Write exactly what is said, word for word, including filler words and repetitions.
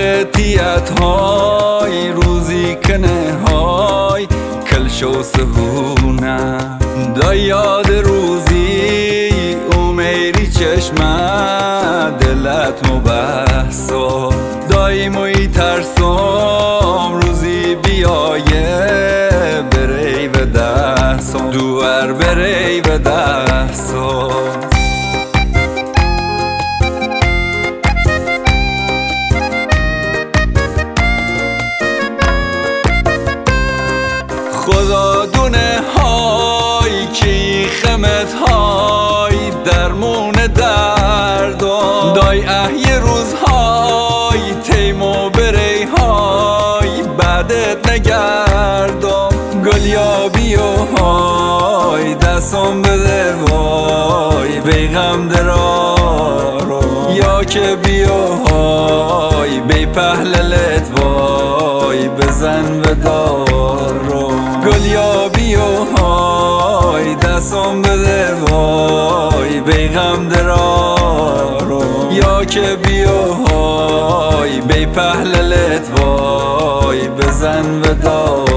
تیت های روزی کنه های کل شو سهونه دا یاد روزی اومیری چشمه دلت مبحثا دایموی ترسم روزی بیایه بری و دستم دوار بری و دستم خدا دونه های که خمت های درمون دردم دای احی روزهای تیمو بری های بعدت نگردم گلیابی و های دستم بده وای بی غم درارم یا که بیو های بی پهللت وای بزن و دارم گلیابی و های دستم بده وای بی غم درارم یا که بیو های بی پهللت وای بزن و دارم